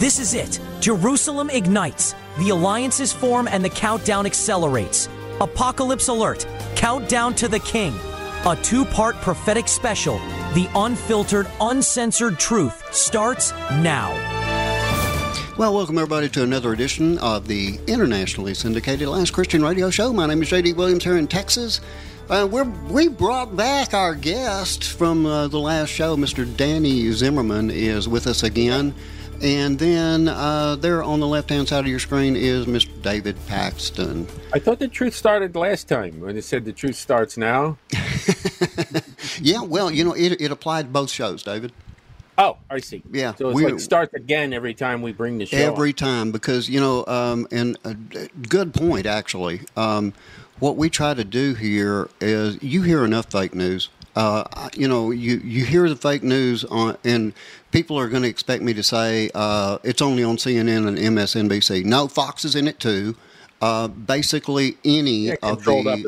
This is it. Jerusalem ignites. The alliances form and the countdown accelerates. Apocalypse alert. Countdown to the King. A 2-part prophetic special. The unfiltered, uncensored truth starts now. Well, welcome everybody to another edition of the internationally syndicated Last Christian Radio Show. My name is J.D. Williams here in Texas. We brought back our guest from the last show. Mr. Danny Zimmerman is with us again. And then there on the left-hand side of your screen is Mr. David Paxton. I thought the truth started last time when it said the truth starts now. Yeah, well, you know, it applied to both shows, David. Oh, I see. Yeah. So it's like starts again every time we bring the show Every on. time, because, you know, and a good point, actually. What we try to do here is you hear enough fake news. You know, you hear the fake news and people are going to expect me to say it's only on CNN and MSNBC. No, Fox is in it too. Basically, any of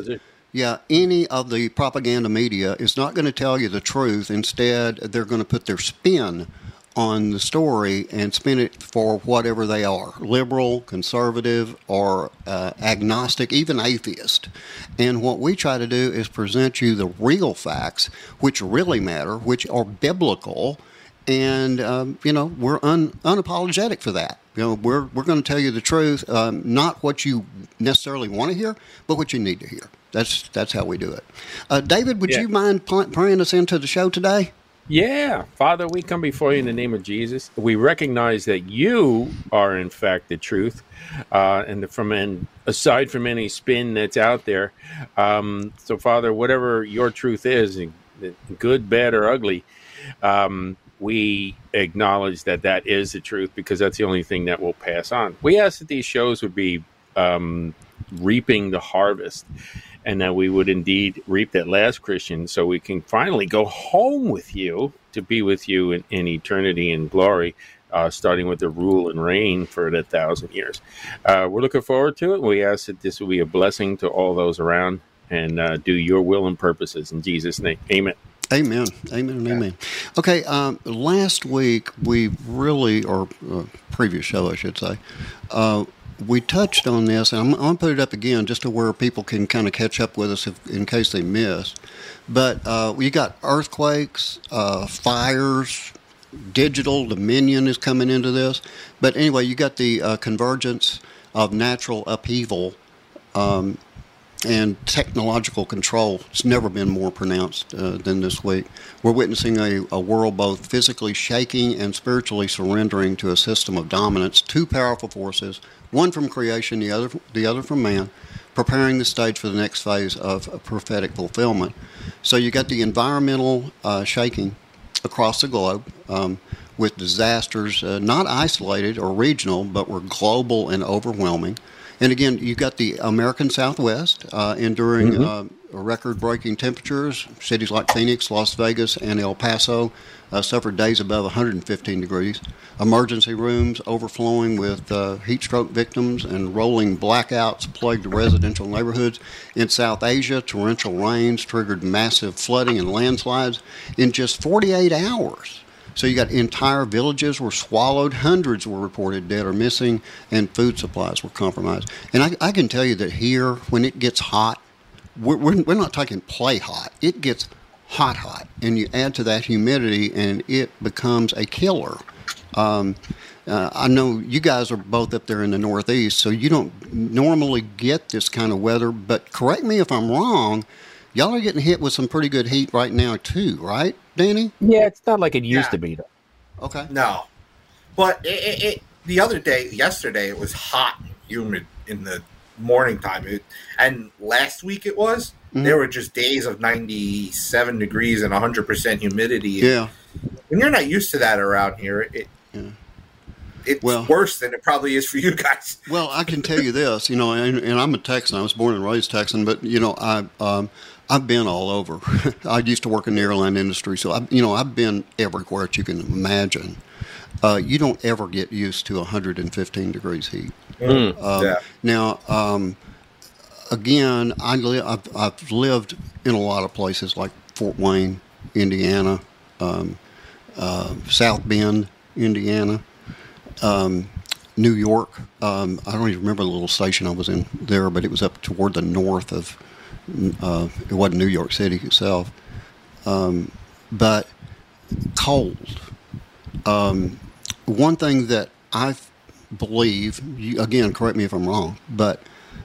the propaganda media is not going to tell you the truth. Instead, they're going to put their spin on the story and spin it for whatever they are, liberal, conservative, or agnostic, even atheist. And what we try to do is present you the real facts, which really matter, which are biblical, and, you know, we're unapologetic for that. You know, we're going to tell you the truth, not what you necessarily want to hear, but what you need to hear. That's how we do it. David, would you mind praying us into the show today? Yeah. Father, we come before you in the name of Jesus. We recognize that you are, in fact, the truth, and aside from any spin that's out there. So, Father, whatever your truth is, good, bad, or ugly, we acknowledge that is the truth because that's the only thing that will pass on. We ask that these shows would be reaping the harvest, and that we would indeed reap that last Christian so we can finally go home with you to be with you in eternity and glory, starting with the rule and reign for 1,000 years. We're looking forward to it. We ask that this will be a blessing to all those around and do your will and purposes. In Jesus' name, amen. Amen. Amen. Yeah. Amen. Okay, last week we really, or previous show I should say, we touched on this, and I'm going to put it up again just to where people can kind of catch up with us in case they missed. But we got earthquakes, fires, digital dominion is coming into this. But anyway, you got the convergence of natural upheaval and technological control. It's never been more pronounced than this week. We're witnessing a world both physically shaking and spiritually surrendering to a system of dominance, two powerful forces, one from creation, the other from man, preparing the stage for the next phase of prophetic fulfillment. So you got the environmental shaking across the globe with disasters not isolated or regional, but were global and overwhelming. And again, you got the American Southwest enduring record-breaking temperatures. Cities like Phoenix, Las Vegas, and El Paso suffered days above 115 degrees. Emergency rooms overflowing with heat stroke victims, and rolling blackouts plagued the residential neighborhoods. In South Asia, torrential rains triggered massive flooding and landslides in just 48 hours. So you got entire villages were swallowed, hundreds were reported dead or missing, and food supplies were compromised. And I can tell you that here, when it gets hot, we're not talking play hot. It gets hot, and you add to that humidity, and it becomes a killer. I know you guys are both up there in the Northeast, so you don't normally get this kind of weather, but correct me if I'm wrong, y'all are getting hit with some pretty good heat right now too, right, Danny? Yeah, it's not like it used to be, though. Okay. No. But yesterday, it was hot and humid in the morning time. And last week it was. Mm-hmm. There were just days of 97 degrees and 100% humidity. Yeah. When you're not used to that around here, it's worse than it probably is for you guys. Well, I can tell you this, you know, and I'm a Texan. I was born and raised Texan, but, you know, I've been all over. I used to work in the airline industry, so I've been everywhere that you can imagine. You don't ever get used to 115 degrees heat. Now, again, I've lived in a lot of places like Fort Wayne, Indiana, South Bend, Indiana, New York. I don't even remember the little station I was in there, but it was up toward the north of. It wasn't New York City itself, but cold. One thing that I believe, again, correct me if I'm wrong, but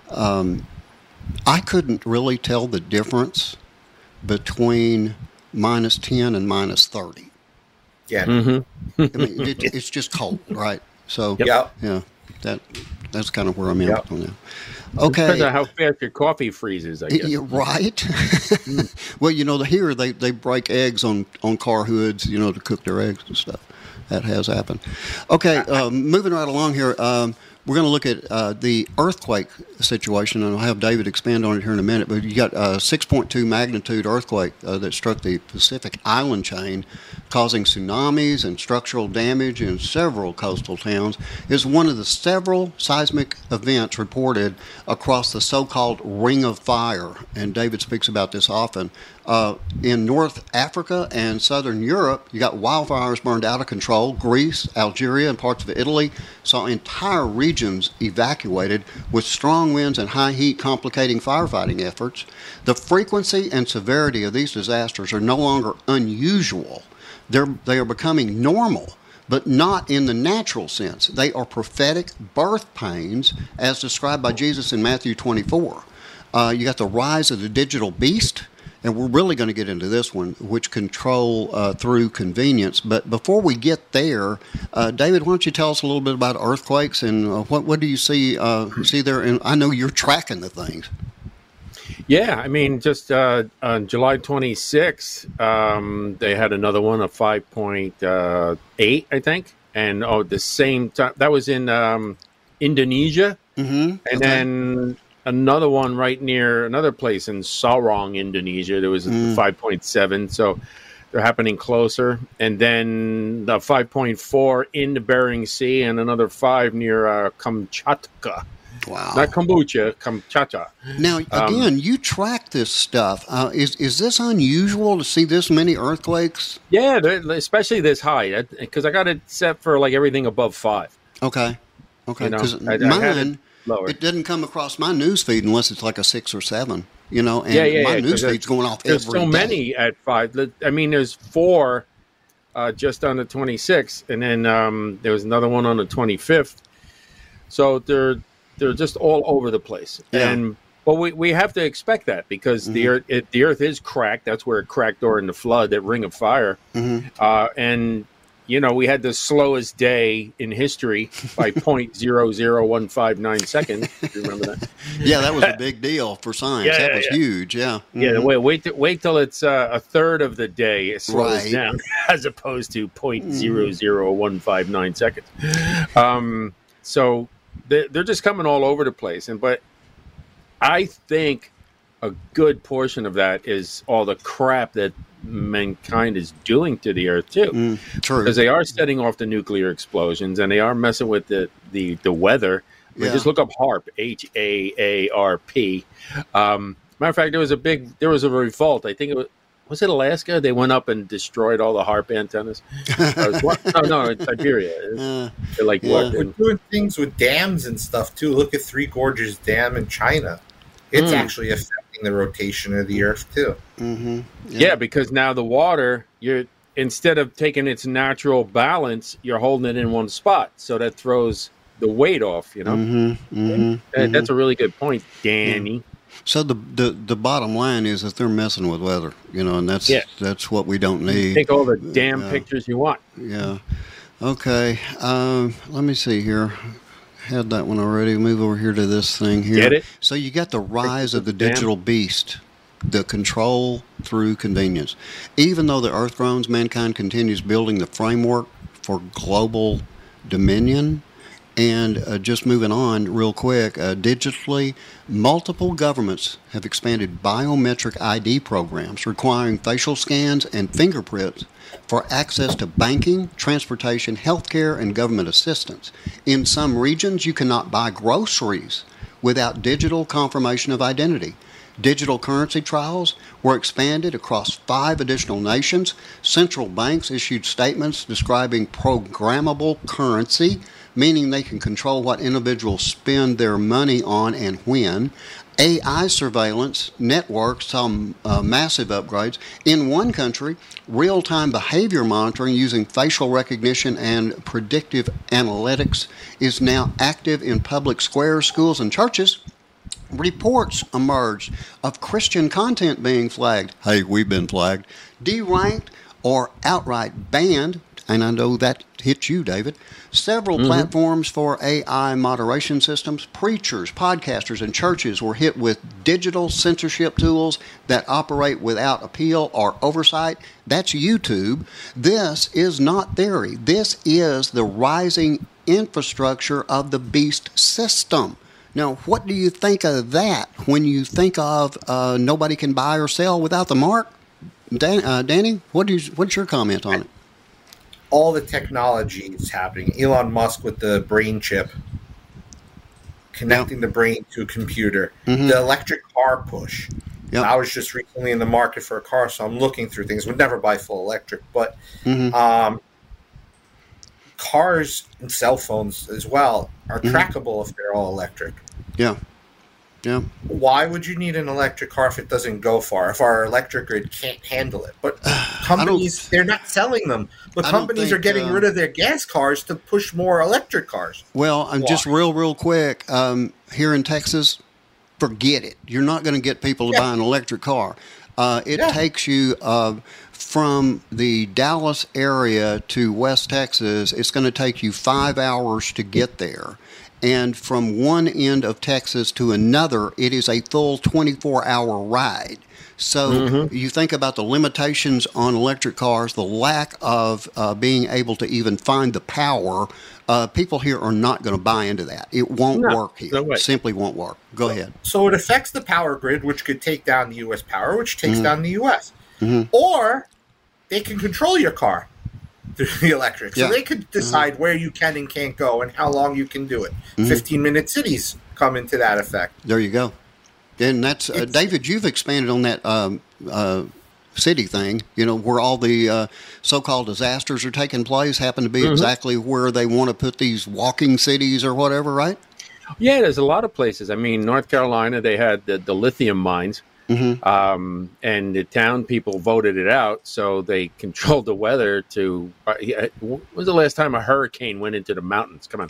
I couldn't really tell the difference between minus 10 and minus 30. Yeah. Mm-hmm. I mean, it's just cold, right? So, Yep. yeah, that's kind of where I'm at Yep. on that. Okay. Depends on how fast your coffee freezes, I guess. You're right. Well, here they break eggs on car hoods, to cook their eggs and stuff. That has happened. Okay, moving right along here. We're going to look at the earthquake situation, and I'll have David expand on it here in a minute. But you got a 6.2 magnitude earthquake that struck the Pacific island chain, causing tsunamis and structural damage in several coastal towns. It's one of the several seismic events reported across the so-called Ring of Fire, and David speaks about this often. In North Africa and Southern Europe, you got wildfires burned out of control. Greece, Algeria, and parts of Italy saw entire regions evacuated with strong winds and high heat complicating firefighting efforts. The frequency and severity of these disasters are no longer unusual. They are becoming normal, but not in the natural sense. They are prophetic birth pains as described by Jesus in Matthew 24. You got the rise of the digital beast. And we're really going to get into this one, which control through convenience. But before we get there, David, why don't you tell us a little bit about earthquakes and what do you see there? And I know you're tracking the things. Yeah, I mean, just on July 26th, they had another one of 5.8, I think. And the same time, that was in Indonesia. Mm-hmm. And then another one right near another place in Sorong, Indonesia. There was 5.7, so they're happening closer. And then the 5.4 in the Bering Sea, and another 5 near Kamchatka. Wow. Not kombucha, Kamchatka. Now, again, you track this stuff. Is this unusual to see this many earthquakes? Yeah, especially this high, because I got it set for like everything above 5. Okay. Because mine... Lower. It didn't come across my news feed unless it's like a 6 or 7, and my news feed's going off every day. There's so many at 5. I mean, there's 4 just on the 26th, and then there was another one on the 25th. So they're just all over the place. Yeah. But we have to expect that because the earth is cracked. That's where it cracked during the flood, that Ring of Fire. Mm-hmm. And we had the slowest day in history by 0.00159 seconds. Do you remember that? Yeah, that was a big deal for science. That was huge. Yeah. Mm-hmm. Yeah. Wait till it's a third of the day it slows down, as opposed to 0.00159 seconds. So they're just coming all over the place, but I think a good portion of that is all the crap that mankind is doing to the earth too. True. Because they are setting off the nuclear explosions, and they are messing with the weather. Just look up HAARP, HAARP. Matter of fact, there was a revolt. I think was it Alaska? They went up and destroyed all the HAARP antennas. No, it's Siberia. They're like we're doing things with dams and stuff too. Look at Three Gorges Dam in China. It's actually affecting the rotation of the earth too. Mm-hmm. Yeah, because now the water, instead of taking its natural balance, you're holding it in one spot, so that throws the weight off. That's a really good point, Danny. Yeah. So the bottom line is that they're messing with weather, and that's what we don't need. Take all the damn pictures you want. Yeah. Okay. Let me see here. Had that one already. Move over here to this thing here. Get it? So you got the rise of the digital beast, the control through convenience. Even though the earth groans, mankind continues building the framework for global dominion. And just moving on real quick, digitally, multiple governments have expanded biometric ID programs requiring facial scans and fingerprints for access to banking, transportation, healthcare, and government assistance. In some regions, you cannot buy groceries without digital confirmation of identity. Digital currency trials were expanded across 5 additional nations. Central banks issued statements describing programmable currency meaning they can control what individuals spend their money on and when. AI surveillance networks saw massive upgrades. In one country, real-time behavior monitoring using facial recognition and predictive analytics is now active in public squares, schools, and churches. Reports emerged of Christian content being flagged. Hey, we've been flagged. Deranked or outright banned, and I know that hit you, David. Several platforms for AI moderation systems, preachers, podcasters, and churches were hit with digital censorship tools that operate without appeal or oversight. That's YouTube. This is not theory. This is the rising infrastructure of the beast system. Now, what do you think of that when you think of nobody can buy or sell without the mark? Danny, what's your comment on it? All the technology is happening. Elon Musk with the brain chip, connecting the brain to a computer. The electric car push. Yep. I was just recently in the market for a car, so I'm looking through things. Would never buy full electric, but cars and cell phones as well are trackable if they're all electric. Yeah. Yeah. Why would you need an electric car if it doesn't go far? If our electric grid can't handle it? But companies, they're not selling them. But companies are getting rid of their gas cars to push more electric cars. Well, just real quick, here in Texas, forget it. You're not going to get people to buy an electric car. It takes you from the Dallas area to West Texas. It's going to take you 5 hours to get there. And from one end of Texas to another, it is a full 24-hour ride. So you think about the limitations on electric cars, the lack of being able to even find the power. People here are not going to buy into that. It won't work here. It simply won't work. Go ahead. So it affects the power grid, which could take down the U.S. power, which takes down the U.S. Or they can control your car through the electric. So they could decide where you can and can't go and how long you can do it. 15-minute cities come into that effect. There you go. And that's David, you've expanded on that city thing, where all the so-called disasters are taking place, happen to be exactly where they want to put these walking cities or whatever, right? Yeah, there's a lot of places. I mean, North Carolina, they had the lithium mines. And the town people voted it out, so they controlled the weather to. When was the last time a hurricane went into the mountains? Come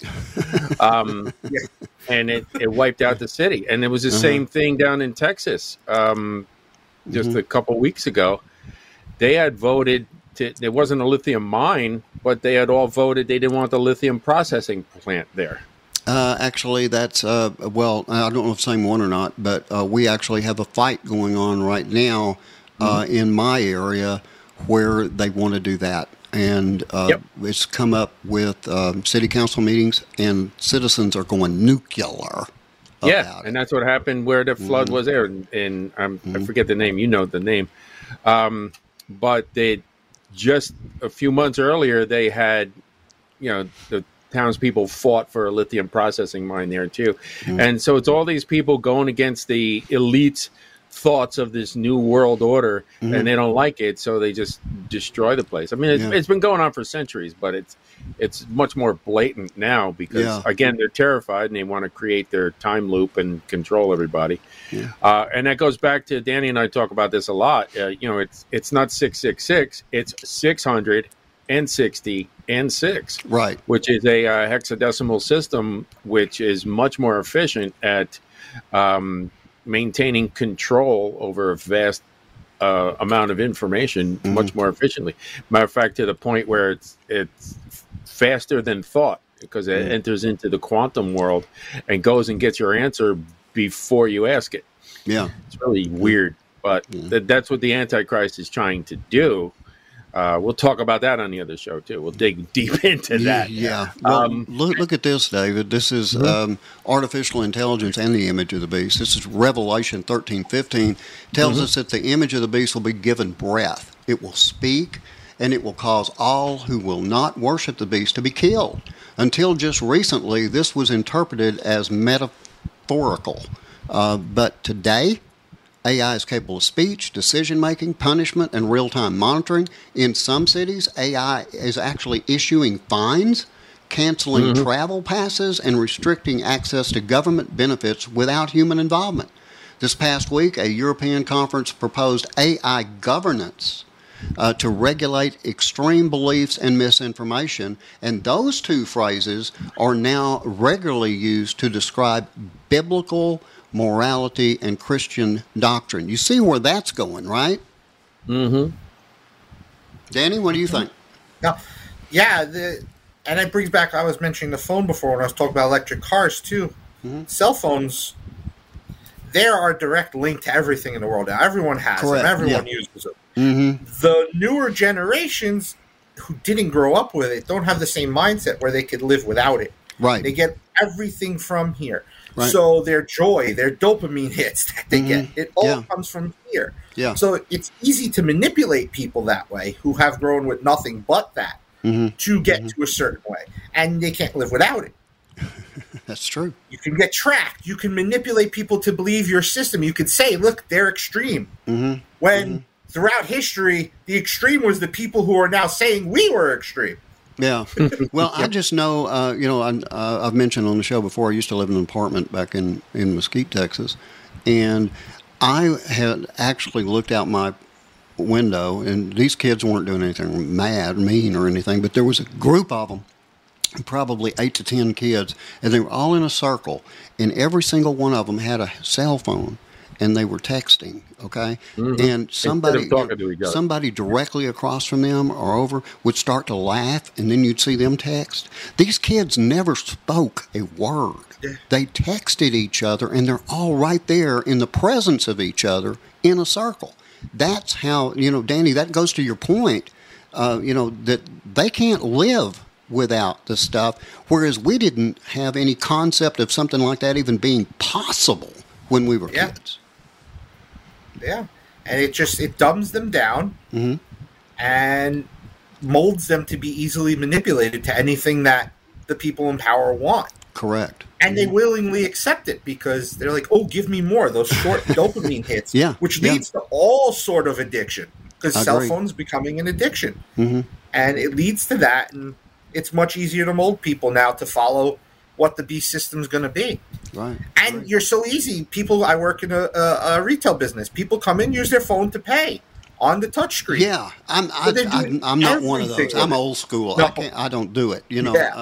on, and it wiped out the city. And it was the same thing down in Texas. Just a couple weeks ago, they had voted. There wasn't a lithium mine, but they had all voted they didn't want the lithium processing plant there. Actually, that's, I don't know if the same one or not, but we actually have a fight going on right now in my area where they want to do that. And it's come up with city council meetings, and citizens are going nuclear. And that's what happened where the flood was there. And I forget the name. You know the name. But they just a few months earlier, they had, the townspeople fought for a lithium processing mine there too. And so it's all these people going against the elites' thoughts of this new world order, and they don't like it, so they just destroy the place. I mean, it's been going on for centuries, but it's much more blatant now because, again, they're terrified and they want to create their time loop and control everybody. And that goes back to Danny and I talk about this a lot. It's not 666, it's 660 and 6, right? Which is a hexadecimal system, which is much more efficient at maintaining control over a vast amount of information much more efficiently. Matter of fact, to the point where it's faster than thought because it enters into the quantum world and goes and gets your answer before you ask it. Yeah, it's really weird, but that's what the Antichrist is trying to do. We'll talk about that on the other show, too. We'll dig deep into that. Yeah. Well, look at this, David. This is artificial intelligence and the image of the beast. This is Revelation 13:15. Tells us that the image of the beast will be given breath. It will speak, and it will cause all who will not worship the beast to be killed. Until just recently, this was interpreted as metaphorical. But today, AI is capable of speech, decision-making, punishment, and real-time monitoring. In some cities, AI is actually issuing fines, canceling travel passes and restricting access to government benefits without human involvement. This past week, a European conference proposed AI governance to regulate extreme beliefs and misinformation, and those two phrases are now regularly used to describe biblical morality and Christian doctrine. You see where that's going, right? Mm-hmm. Danny, what do you think? Yeah, and it brings back, I was mentioning the phone before when I was talking about electric cars too. Mm-hmm. Cell phones, they are a direct link to everything in the world now. Everyone has them. Everyone uses them. Mm-hmm. The newer generations who didn't grow up with it don't have the same mindset where they could live without it. Right. They get everything from here. Right. So their joy, their dopamine hits that they get, it all comes from here. Yeah. So it's easy to manipulate people that way who have grown with nothing but that to get to a certain way. And they can't live without it. That's true. You can get tracked. You can manipulate people to believe your system. You could say, look, they're extreme. When throughout history, the extreme was the people who are now saying we were extreme. Yeah. Well, I just know, I've mentioned on the show before, I used to live in an apartment back in Mesquite, Texas, and I had actually looked out my window, and these kids weren't doing anything mean or anything, but there was a group of them, probably 8 to 10 kids, and they were all in a circle, and every single one of them had a cell phone, and they were texting, okay? And somebody directly across from them or over would start to laugh, and then you'd see them text. These kids never spoke a word. They texted each other, and they're all right there in the presence of each other in a circle. That's how, Danny, that goes to your point, that they can't live without the stuff, whereas we didn't have any concept of something like that even being possible when we were kids. Yeah, and it dumbs them down and molds them to be easily manipulated to anything that the people in power want. Correct. And they willingly accept it because they're like, oh, give me more, those short dopamine hits, which leads to all sort of addiction because cell phones becoming an addiction. And it leads to that, and it's much easier to mold people now to follow what the beast system's going to be. Right. And you're so easy. I work in a retail business. People come in, use their phone to pay on the touch screen. Yeah, I'm not one of those. I'm old school. No. I don't do it.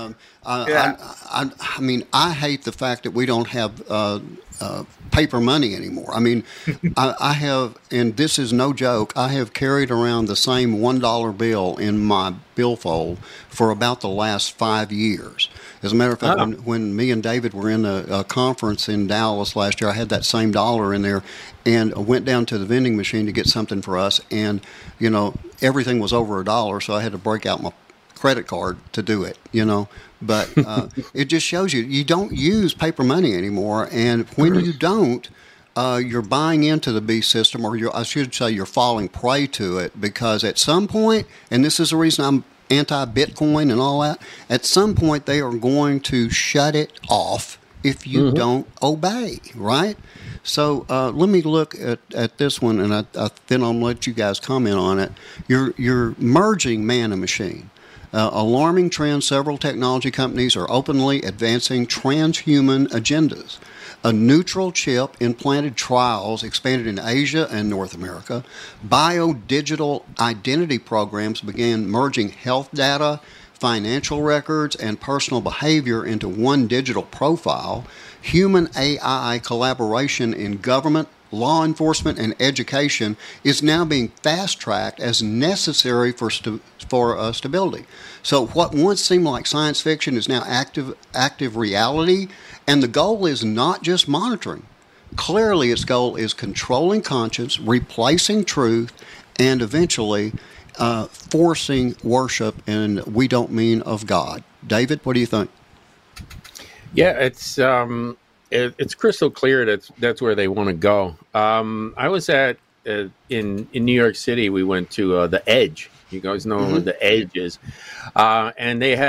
I mean, I hate the fact that we don't have paper money anymore. I mean, I have, and this is no joke, I have carried around the same $1 bill in my billfold for about the last 5 years. As a matter of fact, when me and David were in a conference in Dallas last year, I had that same dollar in there and went down to the vending machine to get something for us. And, everything was over $1, so I had to break out my credit card to do it, But it just shows you don't use paper money anymore. And when you don't, you're buying into the beast system, or I should say you're falling prey to it, because at some point, and this is the reason I'm anti-Bitcoin and all that, at some point they are going to shut it off if you don't obey, right? So let me look at this one, and then I'll let you guys comment on it. You're merging man and machine. Alarming trend, several technology companies are openly advancing transhuman agendas. A neutral chip implanted trials expanded in Asia and North America. Biodigital identity programs began merging health data, financial records, and personal behavior into one digital profile. Human AI collaboration in government, law enforcement, and education is now being fast-tracked as necessary for stability. So what once seemed like science fiction is now active reality, and the goal is not just monitoring. Clearly, its goal is controlling conscience, replacing truth, and eventually forcing worship, and we don't mean of God. David, what do you think? Yeah, it's crystal clear that's where they want to go. I was in New York City. We went to the Edge. You guys know what the Edge is, and they had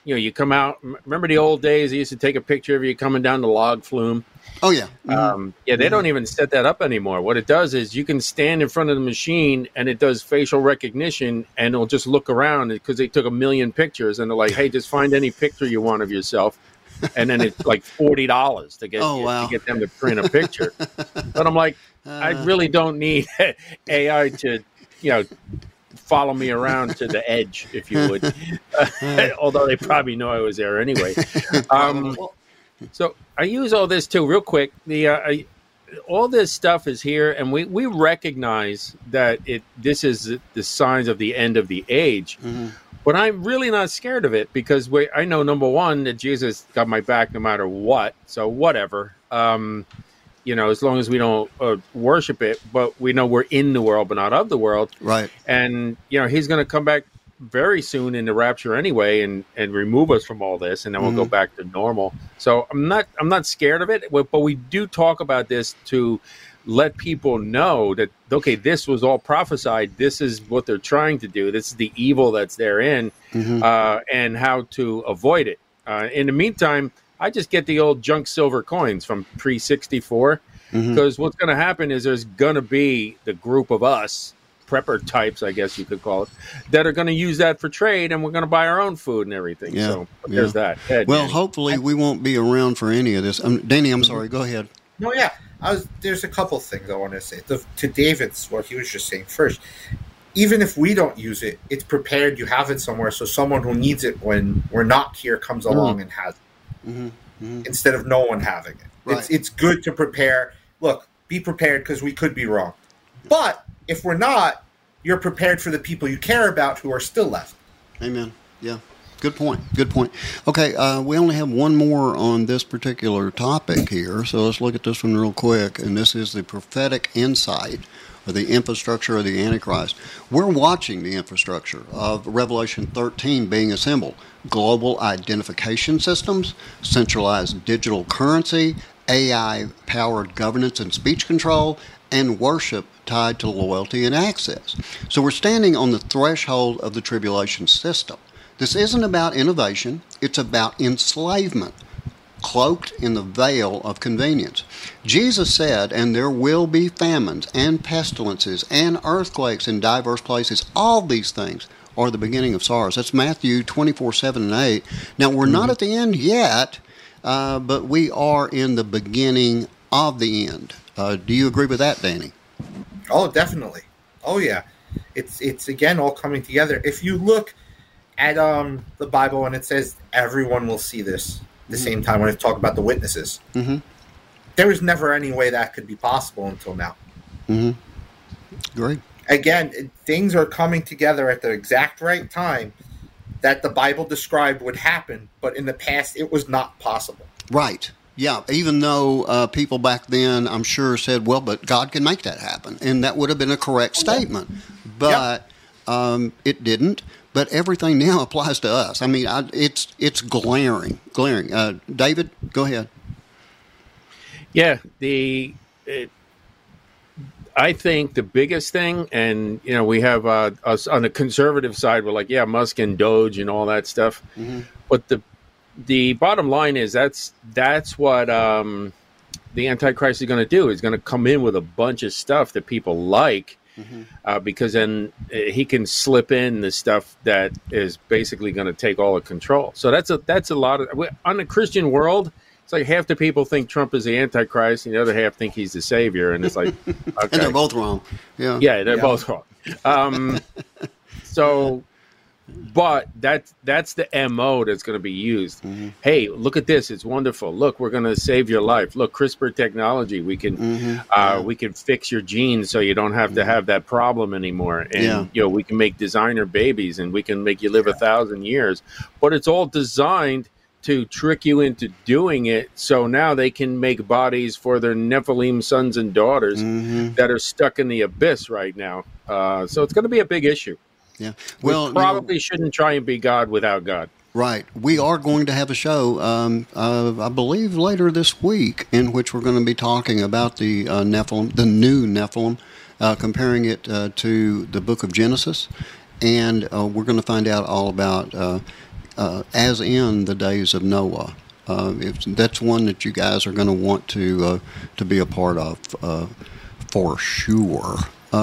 you come out. Remember the old days? They used to take a picture of you coming down the log flume. Oh, yeah. They don't even set that up anymore. What it does is you can stand in front of the machine and it does facial recognition, and it'll just look around because they took 1 million pictures, and they're like, hey, just find any picture you want of yourself. And then it's like $40 to get them to print a picture. But I'm like, I really don't need AI to, follow me around to the edge, if you would. Although they probably know I was there anyway. So I use all this too, real quick. All this stuff is here, and we recognize that this is the signs of the end of the age. Mm-hmm. But I'm really not scared of it because I know, number one, that Jesus got my back no matter what. So whatever, as long as we don't worship it, but we know we're in the world, but not of the world. Right. And, he's going to come back very soon in the rapture anyway and remove us from all this, and then we'll go back to normal. So I'm not scared of it, but we do talk about this to let people know that, okay, this was all prophesied. This is what they're trying to do. This is the evil that's therein, and how to avoid it. In the meantime, I just get the old junk silver coins from pre-64, because what's going to happen is there's going to be the group of us, prepper types, I guess you could call it, that are going to use that for trade, and we're going to buy our own food and everything. Yeah, so there's that. Well, hopefully we won't be around for any of this. Danny, I'm sorry. Go ahead. No, yeah. There's a couple things I want to say. To David's, what he was just saying first, even if we don't use it, it's prepared. You have it somewhere, so someone who needs it when we're not here comes along and has it, instead of no one having it. Right. It's good to prepare. Look, be prepared because we could be wrong. But if we're not, you're prepared for the people you care about who are still left. Amen. Yeah. Good point. Okay, we only have one more on this particular topic here, so let's look at this one real quick. And this is the prophetic insight, or the infrastructure of the Antichrist. We're watching the infrastructure of Revelation 13 being assembled. Global identification systems, centralized digital currency, AI-powered governance and speech control, and worship tied to loyalty and access. So we're standing on the threshold of the tribulation system. This isn't about innovation, it's about enslavement, cloaked in the veil of convenience. Jesus said, and there will be famines and pestilences and earthquakes in diverse places. All these things are the beginning of sorrows. That's Matthew 24:7 and 8. Now, we're not at the end yet, but we are in the beginning of the end. Do you agree with that, Danny? Oh, definitely. Oh, yeah. It's again all coming together. If you look at the Bible, and it says everyone will see this at the same time when it talks about the witnesses. There was never any way that could be possible until now. Great. Again, things are coming together at the exact right time that the Bible described would happen, but in the past it was not possible. Right. Yeah, even though people back then, I'm sure, said, well, but God can make that happen. And that would have been a correct statement. But it didn't. But everything now applies to us. I mean, it's glaring. David, go ahead. Yeah, I think the biggest thing, and we have us on the conservative side. We're like, yeah, Musk and Doge and all that stuff. But the bottom line is that's what the Antichrist is going to do. He's going to come in with a bunch of stuff that people like. Because then he can slip in the stuff that is basically going to take all the control. So that's a lot of on the Christian world. It's like half the people think Trump is the Antichrist, and the other half think he's the savior. And it's like, okay. And they're both wrong. Yeah, they're both wrong. But that's the MO that's going to be used. Hey, look at this; it's wonderful. Look, we're going to save your life. Look, CRISPR technology. We can we can fix your genes so you don't have to have that problem anymore. And we can make designer babies, and we can make you live 1,000 years. But it's all designed to trick you into doing it. So now they can make bodies for their Nephilim sons and daughters that are stuck in the abyss right now. So it's going to be a big issue. Yeah. Well, we probably shouldn't try and be God without God. Right. We are going to have a show, I believe, later this week, in which we're going to be talking about the Nephilim, the new Nephilim, comparing it to the book of Genesis. And we're going to find out all about as in the days of Noah. That's one that you guys are going to want to be a part of for sure.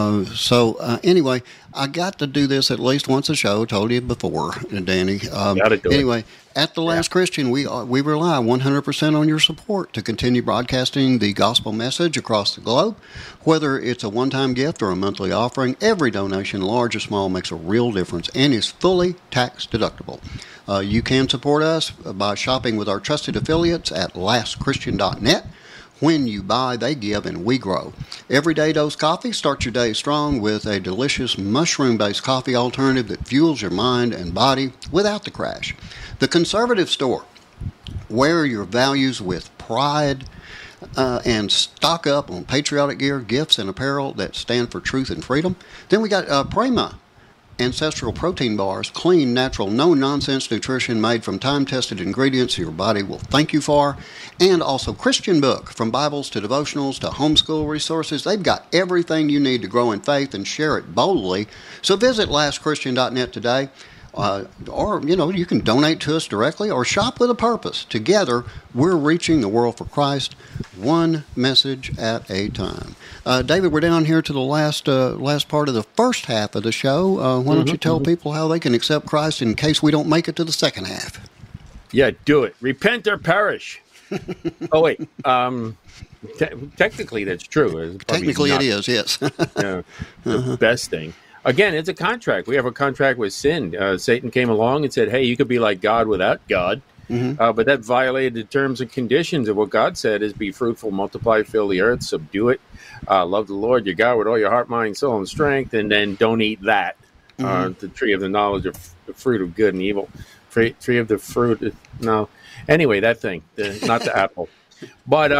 Anyway, I got to do this at least once a show. Told you before, Danny. Anyway, at The Last Christian, we rely 100% on your support to continue broadcasting the gospel message across the globe. Whether it's a one-time gift or a monthly offering, every donation, large or small, makes a real difference and is fully tax deductible. You can support us by shopping with our trusted affiliates at lastchristian.net. When you buy, they give, and we grow. Everyday Dose Coffee starts your day strong with a delicious mushroom-based coffee alternative that fuels your mind and body without the crash. The Conservative Store. Wear your values with pride and stock up on patriotic gear, gifts, and apparel that stand for truth and freedom. Then we got Prima. Ancestral protein bars, clean, natural, no-nonsense nutrition made from time-tested ingredients your body will thank you for. And also Christian Book, from Bibles to devotionals to homeschool resources. They've got everything you need to grow in faith and share it boldly. So visit lastchristian.net today. Or, you can donate to us directly or shop with a purpose. Together, we're reaching the world for Christ, one message at a time. David, we're down here to the last part of the first half of the show. Why don't you tell people how they can accept Christ in case we don't make it to the second half? Yeah, do it. Repent or perish. Oh, wait. Technically, that's true. Technically, it is, yes. The best thing. Again, it's a contract. We have a contract with sin. Satan came along and said, hey, you could be like God without God. But that violated the terms and conditions of what God said is be fruitful, multiply, fill the earth, subdue it, love the Lord your God with all your heart, mind, soul, and strength, and then don't eat that, the tree of the knowledge of the fruit of good and evil. Tree of the fruit, no. Anyway, that thing, not the apple. But,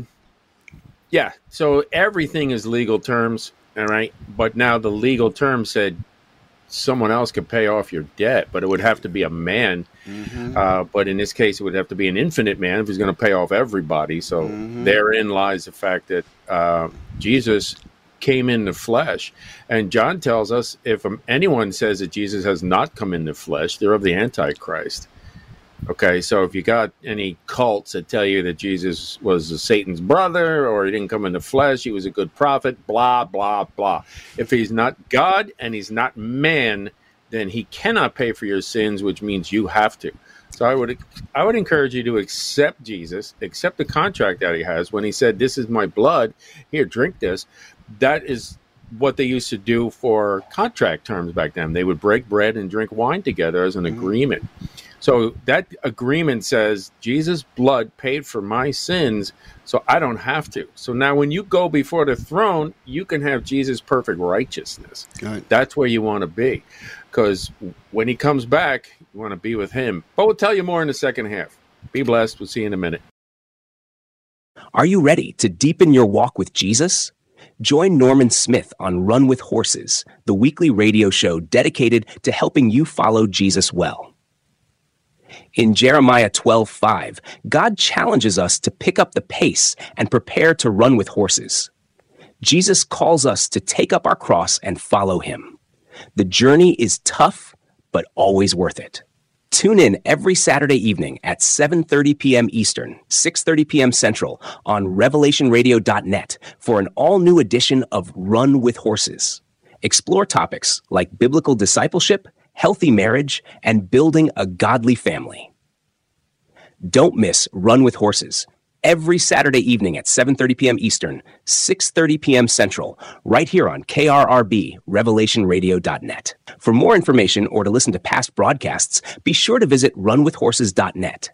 yeah, so everything is legal terms. All right. But now the legal term said someone else could pay off your debt, but it would have to be a man. But in this case, it would have to be an infinite man if he's going to pay off everybody. So therein lies the fact that Jesus came in the flesh. And John tells us if anyone says that Jesus has not come in the flesh, they're of the Antichrist. Okay, so if you got any cults that tell you that Jesus was Satan's brother or he didn't come in the flesh, he was a good prophet, blah, blah, blah. If he's not God and he's not man, then he cannot pay for your sins, which means you have to. So I would encourage you to accept Jesus, accept the contract that he has. When he said, this is my blood, here, drink this. That is what they used to do for contract terms back then. They would break bread and drink wine together as an agreement. So that agreement says Jesus' blood paid for my sins, so I don't have to. So now when you go before the throne, you can have Jesus' perfect righteousness. Right. That's where you want to be. Because when he comes back, you want to be with him. But we'll tell you more in the second half. Be blessed. We'll see you in a minute. Are you ready to deepen your walk with Jesus? Join Norman Smith on Run with Horses, the weekly radio show dedicated to helping you follow Jesus well. In Jeremiah 12:5, God challenges us to pick up the pace and prepare to run with horses. Jesus calls us to take up our cross and follow him. The journey is tough, but always worth it. Tune in every Saturday evening at 7:30 p.m. Eastern, 6:30 p.m. Central on revelationradio.net for an all-new edition of Run with Horses. Explore topics like biblical discipleship, healthy marriage, and building a godly family. Don't miss Run with Horses every Saturday evening at 7:30 p.m. Eastern, 6:30 p.m. Central, right here on KRRB, revelationradio.net. For more information or to listen to past broadcasts, be sure to visit runwithhorses.net.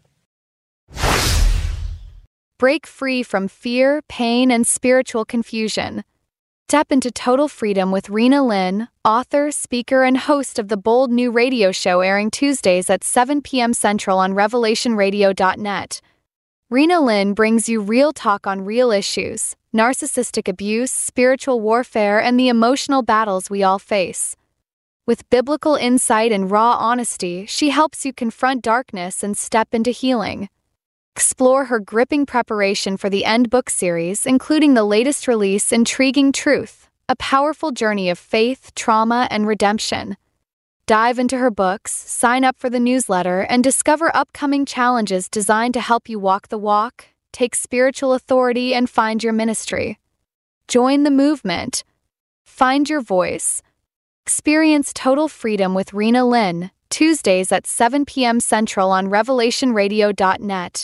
Break free from fear, pain, and spiritual confusion. Step into total freedom with Rena Lynn, author, speaker, and host of the Bold New Radio Show airing Tuesdays at 7 p.m. Central on revelationradio.net. Rena Lynn brings you real talk on real issues, narcissistic abuse, spiritual warfare, and the emotional battles we all face. With biblical insight and raw honesty, she helps you confront darkness and step into healing. Explore her gripping preparation for the End Book series, including the latest release, Intriguing Truth, a powerful journey of faith, trauma, and redemption. Dive into her books, sign up for the newsletter, and discover upcoming challenges designed to help you walk the walk, take spiritual authority, and find your ministry. Join the movement. Find your voice. Experience total freedom with Rena Lynn, Tuesdays at 7 p.m. Central on RevelationRadio.net.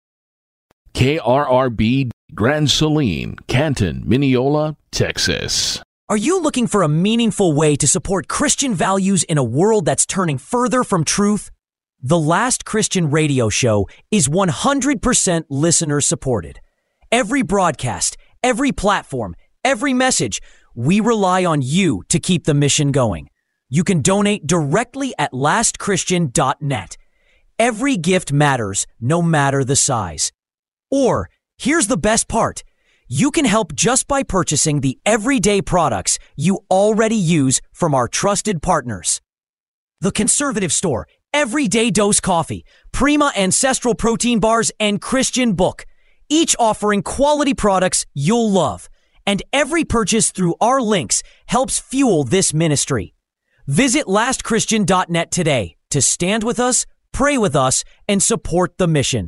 KRRB Grand Saline, Canton, Mineola, Texas. Are you looking for a meaningful way to support Christian values in a world that's turning further from truth? The Last Christian Radio Show is 100% listener supported. Every broadcast, every platform, every message, we rely on you to keep the mission going. You can donate directly at lastchristian.net. Every gift matters, no matter the size. Or, here's the best part. You can help just by purchasing the everyday products you already use from our trusted partners. The Conservative Store, Everyday Dose Coffee, Prima Ancestral Protein Bars, and Christian Book, each offering quality products you'll love. And every purchase through our links helps fuel this ministry. Visit lastchristian.net today to stand with us, pray with us, and support the mission.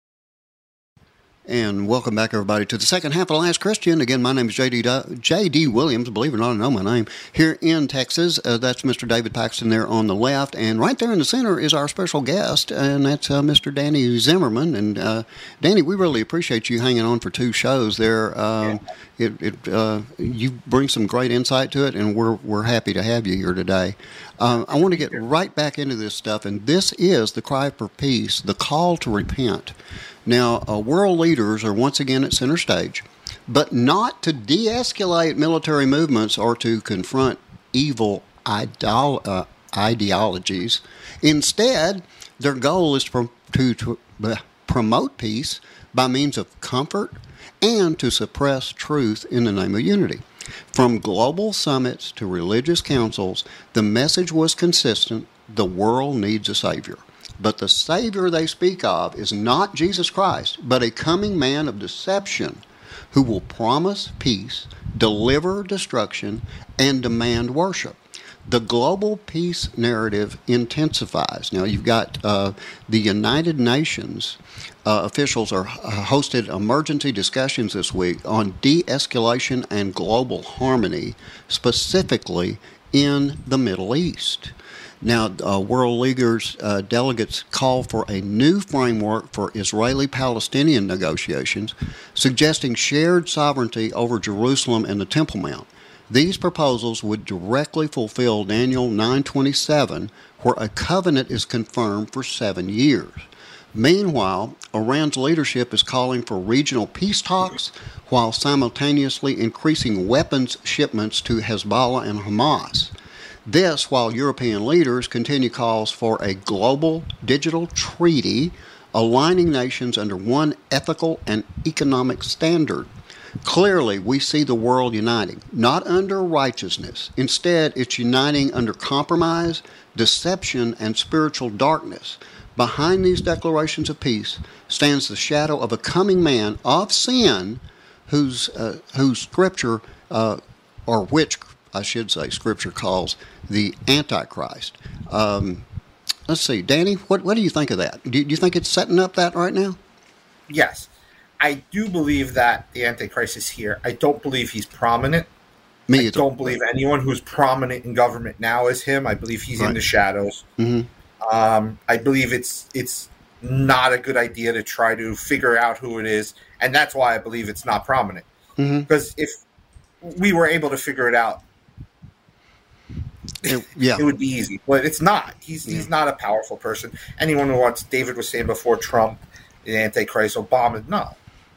And welcome back, everybody, to the second half of Last Christian. Again, my name is J.D. Williams. Believe it or not, I know my name. Here in Texas, that's Mr. David Paxton there on the left. And right there in the center is our special guest, and that's Mr. Danny Zimmerman. And, Danny, we really appreciate you hanging on for 2 shows there. You bring some great insight to it, and we're happy to have you here today. I want to get right back into this stuff, and this is the cry for peace, the call to repent. Now, world leaders are once again at center stage, but not to de-escalate military movements or to confront evil ideologies. Instead, their goal is to promote peace by means of comfort and to suppress truth in the name of unity. From global summits to religious councils, the message was consistent: the world needs a Savior. But the Savior they speak of is not Jesus Christ, but a coming man of deception who will promise peace, deliver destruction, and demand worship. The global peace narrative intensifies. Now, you've got the United Nations officials are hosted emergency discussions this week on de-escalation and global harmony, specifically in the Middle East. Now, world leaders, delegates call for a new framework for Israeli-Palestinian negotiations, suggesting shared sovereignty over Jerusalem and the Temple Mount. These proposals would directly fulfill Daniel 9:27, where a covenant is confirmed for 7 years. Meanwhile, Iran's leadership is calling for regional peace talks while simultaneously increasing weapons shipments to Hezbollah and Hamas. This while European leaders continue calls for a global digital treaty aligning nations under one ethical and economic standard. Clearly, we see the world uniting, not under righteousness. Instead, it's uniting under compromise, deception, and spiritual darkness. Behind these declarations of peace stands the shadow of a coming man of sin whose scripture, or which I should say Scripture calls the Antichrist. Let's see, Danny, what do you think of that? Do you think it's setting up that right now? Yes. I do believe that the Antichrist is here. I don't believe he's prominent. Me either. I don't believe anyone who's prominent in government now is him. I believe he's in the shadows. Mm-hmm. I believe it's not a good idea to try to figure out who it is, and that's why I believe it's not prominent. Because if we were able to figure it out, it would be easy, but it's not. He's not a powerful person. Anyone who wants, David was saying before, Trump, the Antichrist, Obama, no.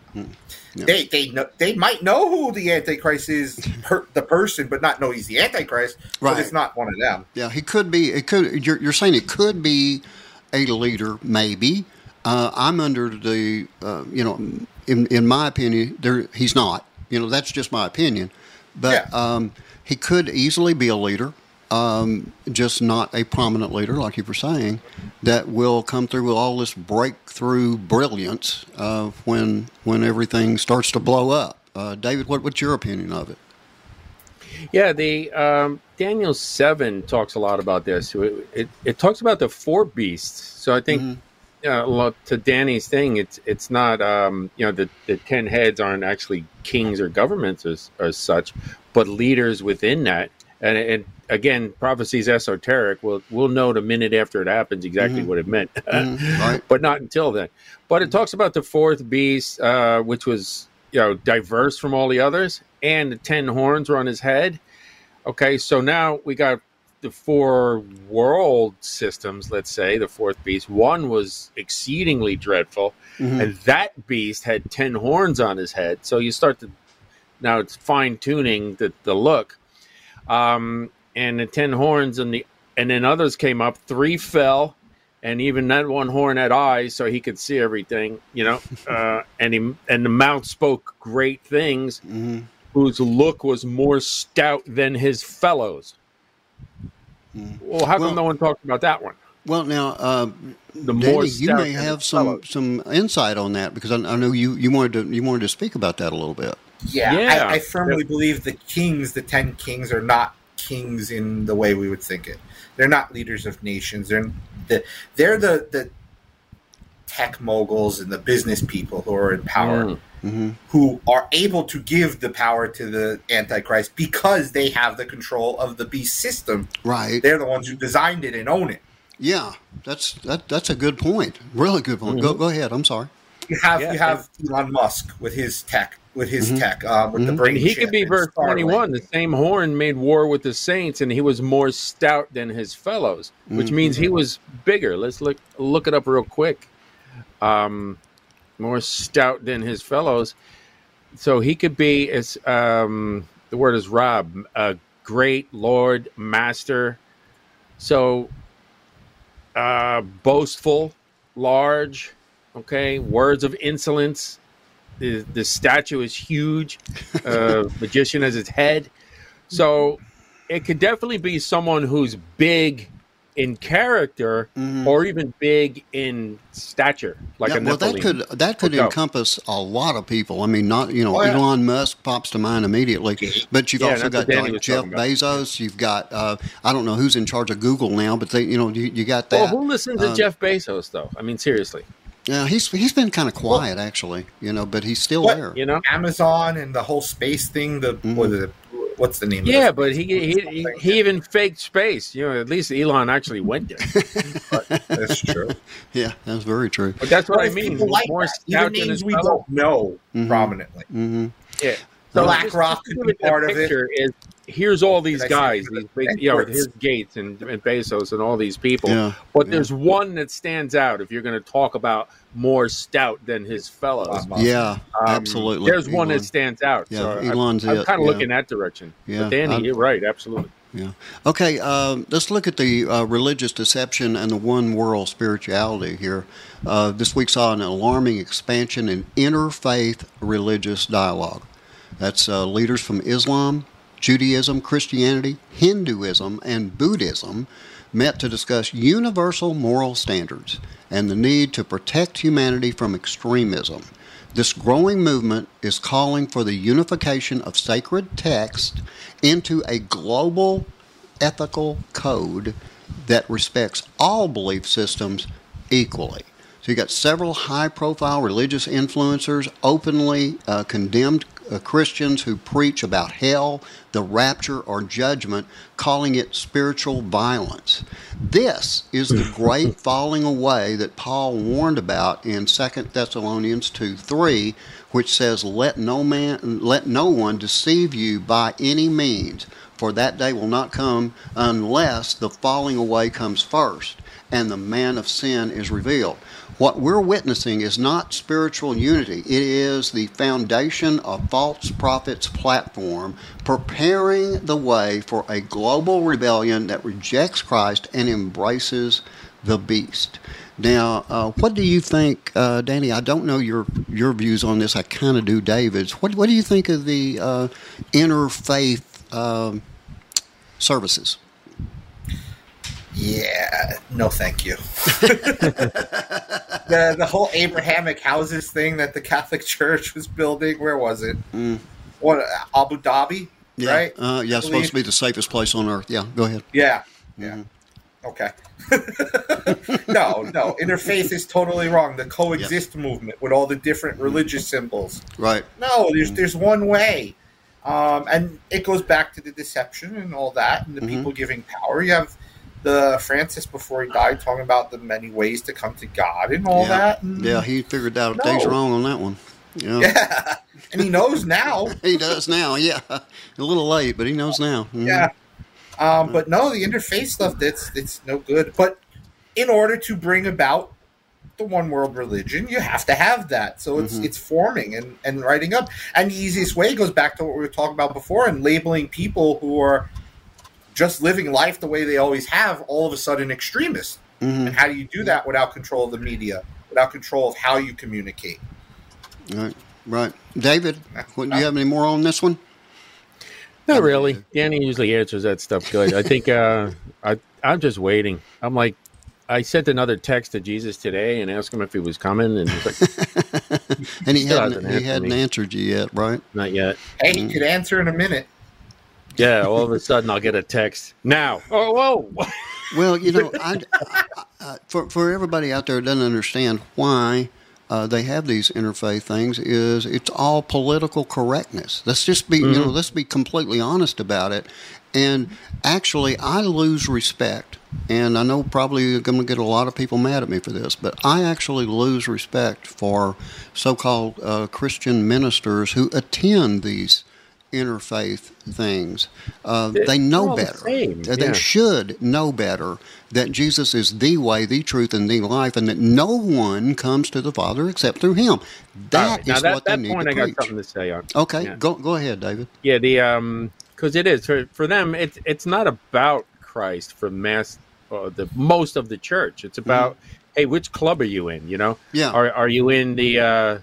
They might know who the Antichrist is, the person, but not know he's the Antichrist. Right. But it's not one of them. Yeah, he could be. It could. You're saying it could be a leader, maybe. I'm under the, in my opinion, he's not. That's just my opinion. But he could easily be a leader. Just not a prominent leader, like you were saying, that will come through with all this breakthrough brilliance when everything starts to blow up. David, what's your opinion of it? Yeah, the Daniel 7 talks a lot about this. It talks about the four beasts. So I think to Danny's thing, it's not the 10 heads aren't actually kings or governments as such, but leaders within that. And again, prophecy's esoteric. We'll know the minute after it happens exactly what it meant, right. But not until then. But it talks about the fourth beast, which was diverse from all the others, and the 10 horns were on his head. Okay, so now we got the 4 world systems. Let's say the fourth beast. One was exceedingly dreadful, and that beast had 10 horns on his head. So you start to now it's fine tuning the look. And the 10 horns and then others came up. 3 fell, and even that one horn had eyes, so he could see everything. And the mouth spoke great things, whose look was more stout than his fellows. Well, how come no one talked about that one? Well, now, Danny, you may have some insight on that, because I know you wanted to speak about that a little bit. Yeah. I firmly believe the 10 kings are not kings in the way we would think it. They're not leaders of nations. They're the tech moguls and the business people who are in power, who are able to give the power to the Antichrist because they have the control of the beast system. Right. They're the ones who designed it and own it. Yeah, that's a good point. Really good point. Go ahead. I'm sorry. You have Elon Musk with his tech. With the brain he chip could be verse 21. The same horn made war with the saints, and he was more stout than his fellows, which means he was bigger. Let's look it up real quick. More stout than his fellows. So he could be, as the word is Rob, a great Lord, master. So boastful, large, okay, words of insolence. The statue is huge. Magician has its head. So it could definitely be someone who's big in character or even big in stature, like a Nephilim. That could encompass a lot of people. I mean, not Elon Musk pops to mind immediately, but you've also got like Jeff Bezos. You've got I don't know who's in charge of Google now, but you got that. Well, who listens to Jeff Bezos though? I mean, seriously. Yeah, he's been kind of quiet actually, but he's still there. Amazon and the whole space thing. What's the name? Yeah, but he even faked space. At least Elon actually went there. That's true. Yeah, that's very true. But that's what I mean. Like more even names we don't know prominently. Yeah. So BlackRock could be part of it. Here's all these guys, these big, here's Gates and Bezos and all these people. But there's one that stands out if you're going to talk about more stout than his fellows. Yeah, absolutely. There's one that stands out. Yeah, so Elon's I'm kind of looking that direction. Yeah, but Danny, you're right, absolutely. Yeah. Okay, let's look at the religious deception and the one world spirituality here. This week saw an alarming expansion in interfaith religious dialogue. That's leaders from Islam, Judaism, Christianity, Hinduism, and Buddhism met to discuss universal moral standards and the need to protect humanity from extremism. This growing movement is calling for the unification of sacred text into a global ethical code that respects all belief systems equally. So you got several high-profile religious influencers openly condemned Christians who preach about hell, the rapture, or judgment, calling it spiritual violence. This is the great falling away that Paul warned about in 2 Thessalonians 2:3, which says, let no one deceive you by any means, for that day will not come unless the falling away comes first, and the man of sin is revealed. What we're witnessing is not spiritual unity. It is the foundation of false prophets' platform, preparing the way for a global rebellion that rejects Christ and embraces the beast. Now, what do you think, Danny? I don't know your views on this. I kind of do David's. What do you think of the interfaith services? Yeah, no thank you. The whole Abrahamic houses thing that the Catholic Church was building, where was it? What, Abu Dhabi? right? Yeah, it's supposed to be the safest place on earth. Yeah, go ahead. Yeah. Okay. No, interfaith is totally wrong. The coexist movement with all the different religious symbols. Right. No, there's one way. And it goes back to the deception and all that, and the people giving power. You have the Francis before he died talking about the many ways to come to God and all that. And he figured out days wrong on that one. Yeah, and he knows now. He does now. Yeah, a little late, but he knows now. Yeah. But no, the interfaith stuff, it's no good. But in order to bring about the one world religion, you have to have that. So it's forming and writing up. And the easiest way goes back to what we were talking about before, and labeling people who are just living life the way they always have, all of a sudden extremists. And how do you do that without control of the media, without control of how you communicate? Right. David, do you have any more on this one? Not really. Danny usually answers that stuff good. I think I'm just waiting. I'm like, I sent another text to Jesus today and asked him if he was coming, and he's like, and he hadn't answered you yet, right? Not yet. Hey, he could answer in a minute. Yeah, all of a sudden I'll get a text now. Oh, whoa. Well, for everybody out there who doesn't understand why they have these interfaith things, is it's all political correctness. Let's just be, let's be completely honest about it. And actually, I lose respect, and I know probably you're going to get a lot of people mad at me for this, but I actually lose respect for so-called Christian ministers who attend these interfaith things. They know better. They should know better that Jesus is the way, the truth, and the life, and that no one comes to the Father except through Him. That is what they need to preach. I got something to say on. Okay, go ahead, David. Yeah, because it is for them. It's not about Christ for the most of the church. It's about hey, which club are you in? Are you in the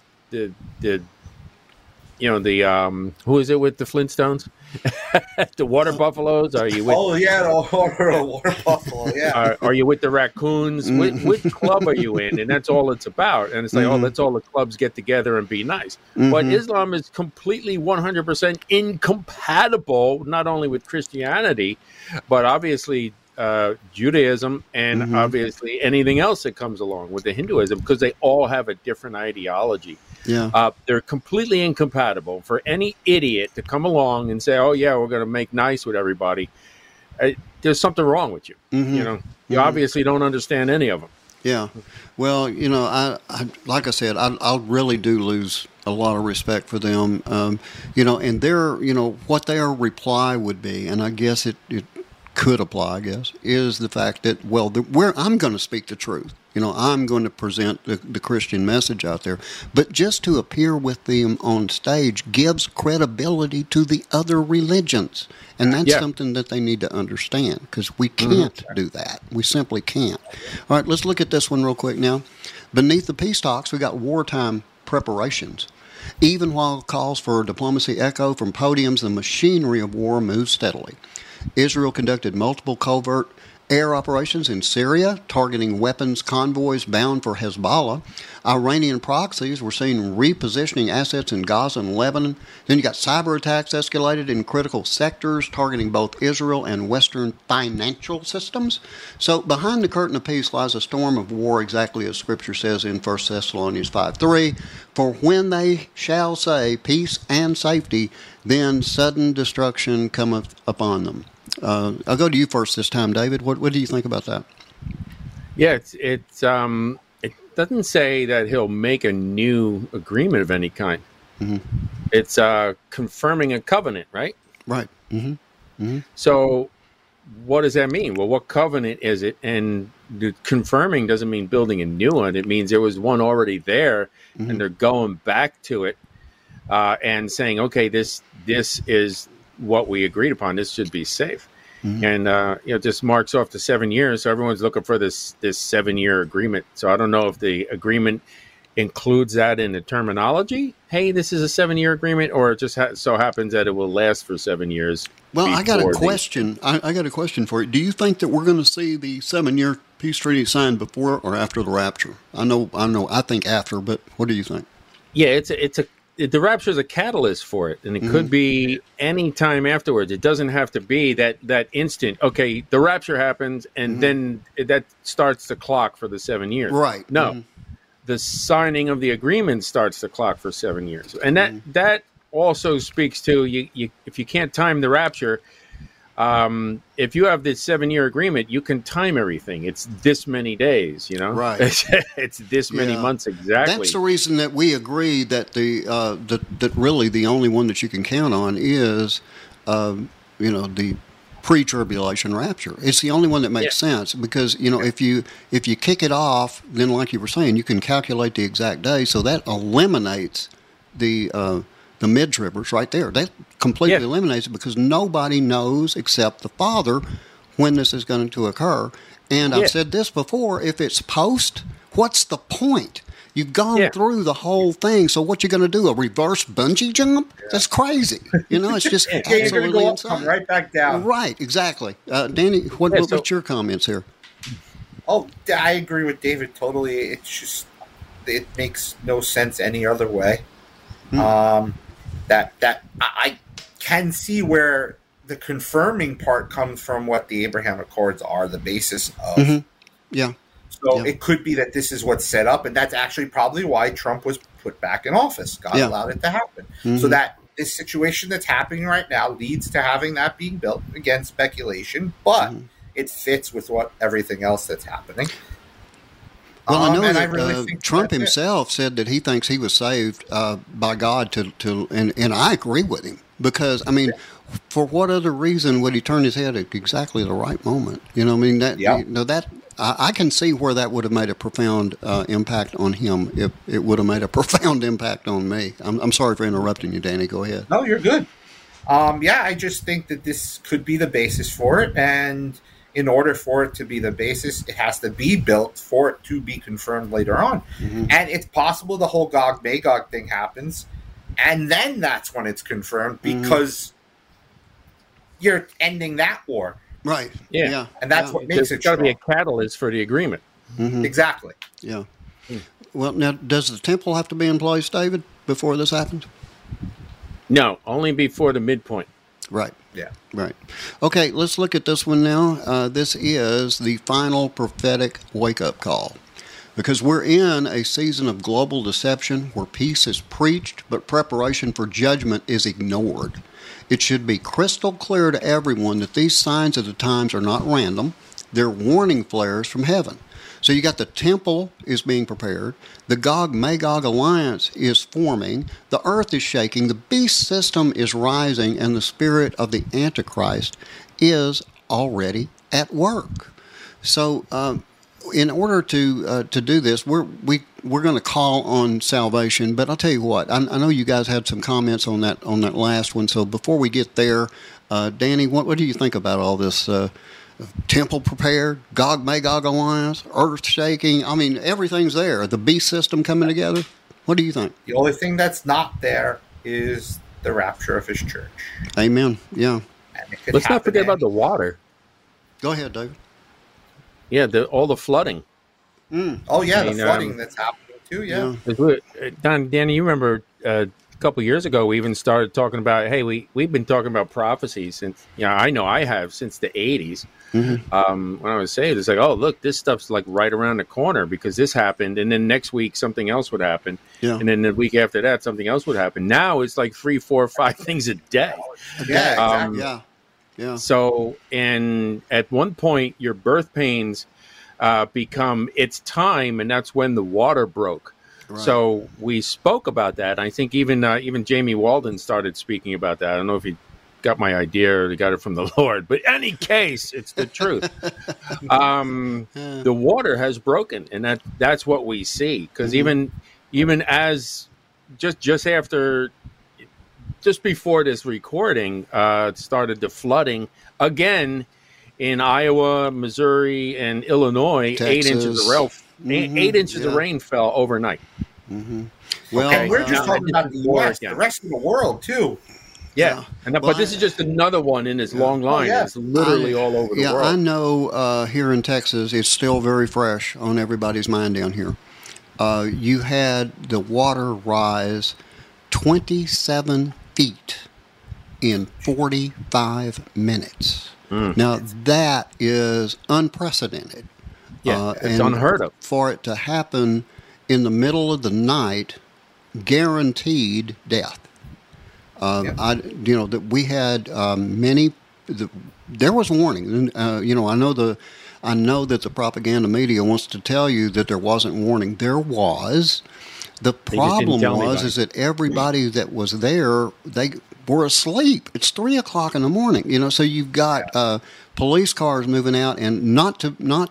who is it with the Flintstones? The water buffaloes? Are you with? Oh yeah, the water buffalo. Yeah. Are you with the raccoons? Which club are you in? And that's all it's about. And it's like, let's all the clubs get together and be nice. But Islam is completely 100% incompatible, not only with Christianity, but obviously Judaism and obviously anything else that comes along with the Hinduism, because they all have a different ideology. Yeah, they're completely incompatible. For any idiot to come along and say, "Oh yeah, we're going to make nice with everybody," there's something wrong with you. You obviously don't understand any of them. Yeah, well, I like I said, I really do lose a lot of respect for them. And their, what their reply would be, and I guess it could apply, I guess, is the fact that, where I'm going to speak the truth. I'm going to present the Christian message out there. But just to appear with them on stage gives credibility to the other religions. And that's something that they need to understand, because we can't do that. We simply can't. All right, let's look at this one real quick now. Beneath the peace talks, we got wartime preparations. Even while calls for diplomacy echo from podiums, the machinery of war moves steadily. Israel conducted multiple covert air operations in Syria, targeting weapons convoys bound for Hezbollah. Iranian proxies were seen repositioning assets in Gaza and Lebanon. Then you got cyber attacks escalated in critical sectors, targeting both Israel and Western financial systems. So behind the curtain of peace lies a storm of war, exactly as Scripture says in 1 Thessalonians 5:3. For when they shall say peace and safety, then sudden destruction cometh upon them. I'll go to you first this time, David. What do you think about that? Yeah, it doesn't say that he'll make a new agreement of any kind. It's confirming a covenant, right? Right. So what does that mean? Well, what covenant is it? And the confirming doesn't mean building a new one. It means there was one already there, and they're going back to it and saying, okay, this is what we agreed upon. This should be safe. And just marks off the 7 years. So everyone's looking for this 7-year agreement. So I don't know if the agreement includes that in the terminology. Hey, this is a 7-year agreement, or it just so happens that it will last for 7 years. Well, I got a question. I got a question for you. Do you think that we're going to see the 7-year peace treaty signed before or after the rapture? I know. I think after, but what do you think? Yeah, the rapture is a catalyst for it, and it could be any time afterwards. It doesn't have to be that instant. Okay, the rapture happens, and then that starts the clock for the 7 years. Right. No, the signing of the agreement starts the clock for 7 years, and that also speaks to you. If you can't time the rapture, if you have this 7-year agreement, you can time everything. It's this many days, Right. It's this many months exactly. That's the reason that we agree that that really the only one that you can count on is, the pre-tribulation rapture. It's the only one that makes sense because if you kick it off, then like you were saying, you can calculate the exact day, so that eliminates the mid-tribbers right there. That completely eliminates it because nobody knows except the Father when this is going to occur. And I've said this before, if it's post, what's the point? You've gone through the whole thing, so what you going to do, a reverse bungee jump? That's crazy. It's just absolutely go insane. Come right back down. Right, exactly. Danny, what's your comments here? Oh, I agree with David totally. It's just, it makes no sense any other way. That I can see where the confirming part comes from what the Abraham Accords are the basis of. Yeah. So it could be that this is what's set up, and that's actually probably why Trump was put back in office. God allowed it to happen. So that this situation that's happening right now leads to having that being built. Again, speculation, but it fits with what everything else that's happening. Well, I know that Trump himself said that he thinks he was saved by God and I agree with him because, for what other reason would he turn his head at exactly the right moment? I can see where that would have made a profound impact on him if it would have made a profound impact on me. I'm sorry for interrupting you, Danny. Go ahead. No, you're good. I just think that this could be the basis for it, and in order for it to be the basis, it has to be built for it to be confirmed later on. And it's possible the whole Gog-Magog thing happens, and then that's when it's confirmed because you're ending that war. Right. Yeah. And that's what makes it got to be a catalyst for the agreement. Exactly. Yeah. Well, now, does the temple have to be in place, David, before this happens? No, only before the midpoint. Right. Yeah. Right. Okay, let's look at this one now. This is the final prophetic wake-up call. Because we're in a season of global deception where peace is preached, but preparation for judgment is ignored. It should be crystal clear to everyone that these signs of the times are not random. They're warning flares from heaven. So you got the temple is being prepared. The Gog-Magog alliance is forming. The earth is shaking. The beast system is rising. And the spirit of the Antichrist is already at work. So in order to do this, we're going to call on salvation. But I'll tell you what, I know you guys had some comments on that last one. So before we get there, Danny, what do you think about all this? Temple prepared, Gog-Magog alliance, earth shaking. Everything's there. The beast system coming together. What do you think? The only thing that's not there is the rapture of his church. Amen. Yeah. Let's not forget about the water. Go ahead, David. Yeah, all the flooding. Oh, yeah, the flooding that's happening too, yeah. Danny, you remember a couple of years ago, we even started talking about, hey, we've been talking about prophecy since, I know I have, since the 80s. When I was saved, it's like, oh, look, this stuff's like right around the corner because this happened. And then next week, something else would happen. Yeah. And then the week after that, something else would happen. Now it's like 3, 4, 5 things a day. Yeah, exactly. Yeah. So, and at one point, your birth pains become it's time, and that's when the water broke. Right. So we spoke about that. I think even Jamie Walden started speaking about that. I don't know if he got my idea or he got it from the Lord, but in any case, it's the truth. The water has broken, and that's what we see. Because even as just before this recording, started the flooding again in Iowa, Missouri, and Illinois. Texas. 8 inches of rain fell overnight. Well, and we're just talking about the U.S., the rest of the world too. Yeah. But this is just another one in this long line. It's literally all over the world. I know here in Texas, it's still very fresh on everybody's mind down here. You had the water rise 27 feet in 45 minutes. Now, that is unprecedented. Yeah, it's unheard of. For it to happen in the middle of the night, guaranteed death. That we had many. There was warning. I know that the propaganda media wants to tell you that there wasn't warning. There was. The problem is that everybody that was there, they were asleep. It's 3:00 in the morning. So you've got police cars moving out, and not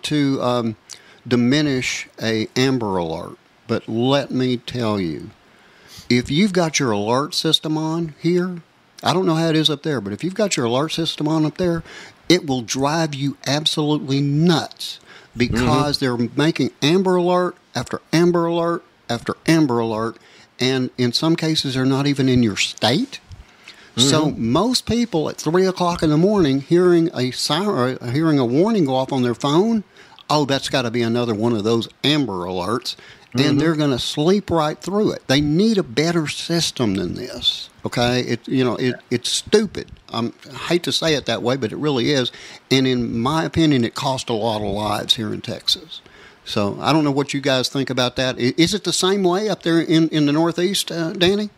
to diminish a Amber Alert, but let me tell you, if you've got your alert system on here, I don't know how it is up there, but if you've got your alert system on up there, it will drive you absolutely nuts because they're making Amber Alert after Amber Alert after Amber Alert, and in some cases they're not even in your state. So most people at 3:00 in the morning hearing a siren, hearing a warning go off on their phone, oh, that's got to be another one of those Amber Alerts, and they're going to sleep right through it. They need a better system than this. Okay, it's stupid. I hate to say it that way, but it really is. And in my opinion, it cost a lot of lives here in Texas. So I don't know what you guys think about that. Is it the same way up there in the Northeast, Danny?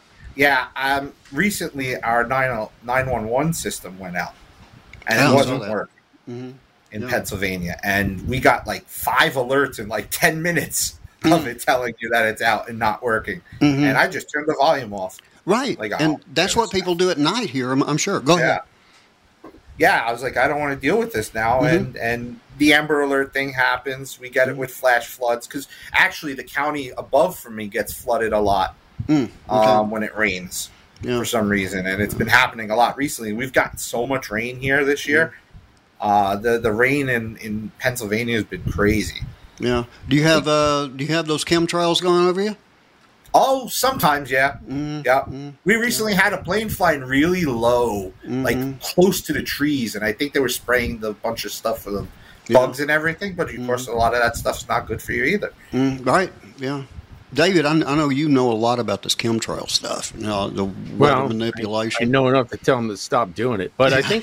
Yeah, recently our 911 system went out, and it wasn't working in Pennsylvania. And we got like 5 alerts in like 10 minutes of it telling you that it's out and not working. And I just turned the volume off. Right, and that's what people do at night here, I'm sure. Go ahead. Yeah, I was like, I don't want to deal with this now. And the Amber Alert thing happens. We get it with flash floods because actually the county above from me gets flooded a lot when it rains for some reason. And it's been happening a lot recently. We've gotten so much rain here this year. The rain in Pennsylvania has been crazy. Yeah. Do you have those chemtrails going over you? Oh, sometimes, yeah. We recently had a plane flying really low, like close to the trees, and I think they were spraying the bunch of stuff for the bugs and everything. But of course, a lot of that stuff's not good for you either. Right? Yeah. David, I know you know a lot about this chemtrail stuff. The weather manipulation. I know enough to tell them to stop doing it, but I think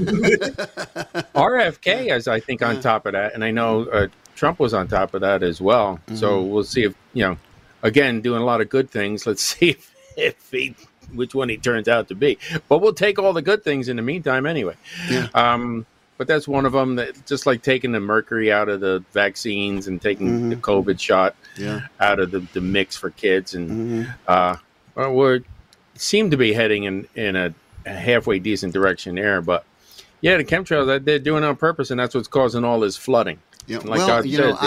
RFK is, I think, on top of that, and I know Trump was on top of that as well. So we'll see if again, doing a lot of good things. Let's see which one he turns out to be. But we'll take all the good things in the meantime anyway. Yeah. But that's one of them, that just like taking the mercury out of the vaccines and taking the COVID shot out of the mix for kids. And we seem to be heading in a halfway decent direction there. But, yeah, the chemtrails, they're doing it on purpose, and that's what's causing all this flooding. Yeah. Like let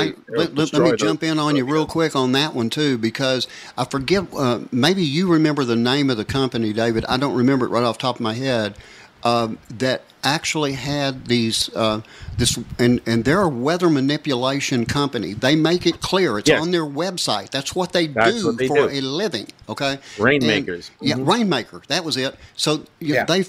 me jump in on you real quick on that one, too, because I forget, maybe you remember the name of the company, David. I don't remember it right off the top of my head, that actually had these, and they're a weather manipulation company. They make it clear. It's on their website. That's what they do for a living, okay? Rainmakers. Rainmaker. That was it. So they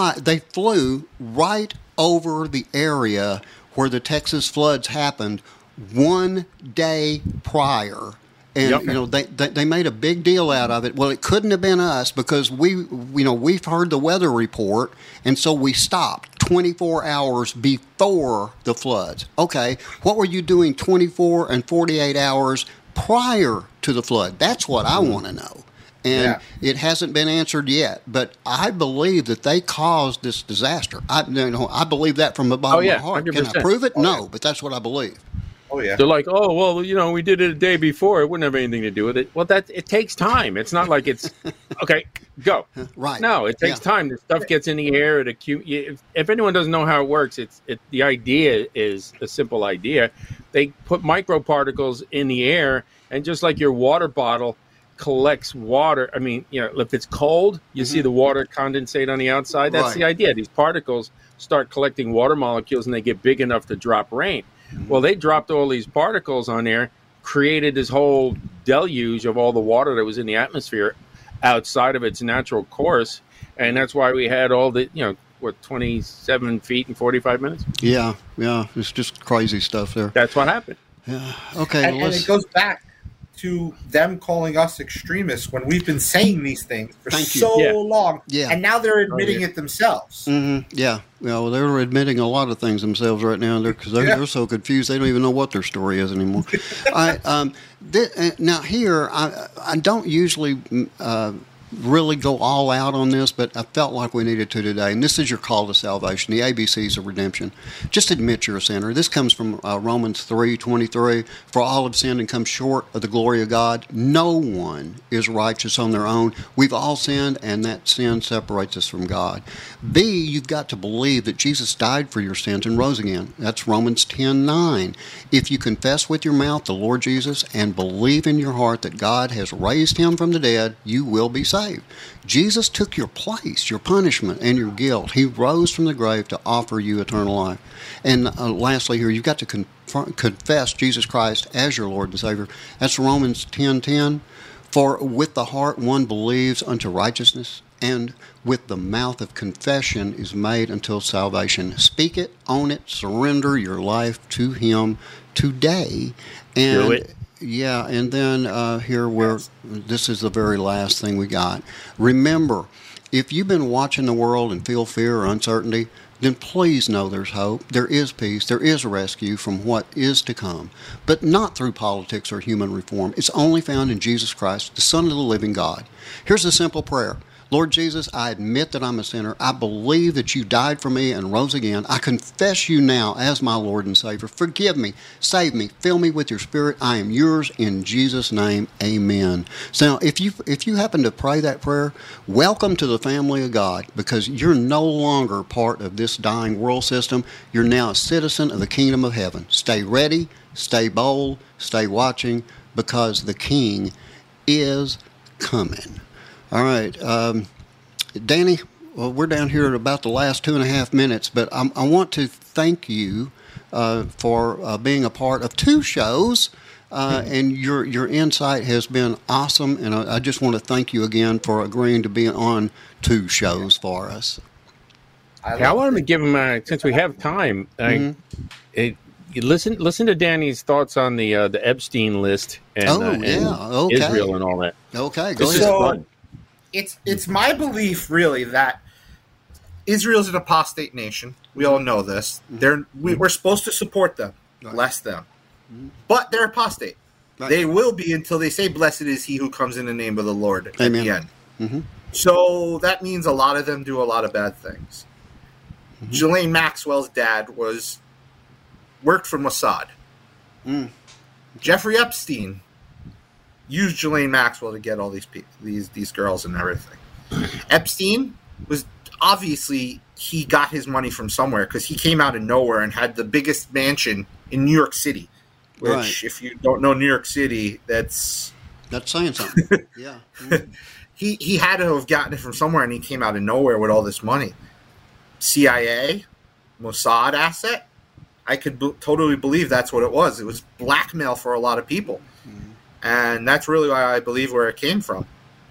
flew right over the area where the Texas floods happened one day prior. And they made a big deal out of it. Well, it couldn't have been us because we've heard the weather report, and so we stopped 24 hours before the floods. Okay, what were you doing 24 and 48 hours prior to the flood? That's what I want to know. And it hasn't been answered yet. But I believe that they caused this disaster. I believe that from the bottom of my heart. 100%. Can I prove it? No, but that's what I believe. Oh, yeah. They're like, oh, well, we did it a day before. It wouldn't have anything to do with it. Well, it takes time. It's not like it's, okay, go. Right. No, it takes time. The stuff gets in the air. If anyone doesn't know how it works, the idea is a simple idea. They put microparticles in the air, and just like your water bottle collects water. I mean, if it's cold, you see the water condensate on the outside. That's the idea. These particles start collecting water molecules, and they get big enough to drop rain. Well, they dropped all these particles on there, created this whole deluge of all the water that was in the atmosphere outside of its natural course. And that's why we had all the, 27 feet in 45 minutes? Yeah. It's just crazy stuff there. That's what happened. Yeah. Okay. And it goes back to them calling us extremists when we've been saying these things for long. Yeah. And now they're admitting it themselves. Mm-hmm. Yeah. Well, they're admitting a lot of things themselves right now because they're so confused they don't even know what their story is anymore. All right. Now here, I don't usually really go all out on this, but I felt like we needed to today. And this is your call to salvation, the ABCs of redemption. Just admit you're a sinner. This comes from Romans 3:23. For all have sinned and come short of the glory of God. No one is righteous on their own. We've all sinned, and that sin separates us from God. B, you've got to believe that Jesus died for your sins and rose again. That's Romans 10:9. If you confess with your mouth the Lord Jesus and believe in your heart that God has raised him from the dead, you will be saved. Jesus took your place, your punishment, and your guilt. He rose from the grave to offer you eternal life. And lastly here, you've got to confess Jesus Christ as your Lord and Savior. That's Romans 10:10. For with the heart one believes unto righteousness, and with the mouth of confession is made until salvation. Speak it, own it, surrender your life to him today. And do it. Yeah, and then this is the very last thing we got. Remember, if you've been watching the world and feel fear or uncertainty, then please know there's hope, there is peace, there is a rescue from what is to come, but not through politics or human reform. It's only found in Jesus Christ, the Son of the living God. Here's a simple prayer. Lord Jesus, I admit that I'm a sinner. I believe that you died for me and rose again. I confess you now as my Lord and Savior. Forgive me, save me, fill me with your Spirit. I am yours in Jesus' name. Amen. So now, if you happen to pray that prayer, welcome to the family of God, because you're no longer part of this dying world system. You're now a citizen of the kingdom of heaven. Stay ready, stay bold, stay watching, because the King is coming. All right, Danny, well, we're down here at about the last 2.5 minutes, but I want to thank you for being a part of 2 shows, and your insight has been awesome, and I just want to thank you again for agreeing to be on 2 shows for us. I wanted to give him, since we have time, listen to Danny's thoughts on the Epstein list and Israel and all that. Okay, go ahead. So, it's my belief, really, that Israel's an apostate nation. We all know this. We're supposed to support them, bless them. But they're apostate. Right. They will be until they say, blessed is he who comes in the name of the Lord at the end. Mm-hmm. So that means a lot of them do a lot of bad things. Mm-hmm. Ghislaine Maxwell's dad worked for Mossad. Jeffrey Epstein used Ghislaine Maxwell to get all these girls and everything. Epstein was obviously, he got his money from somewhere, because he came out of nowhere and had the biggest mansion in New York City. Which, if you don't know New York City, that's saying something. Yeah, he had to have gotten it from somewhere, and he came out of nowhere with all this money. CIA, Mossad asset. I could totally believe that's what it was. It was blackmail for a lot of people. And that's really why I believe where it came from.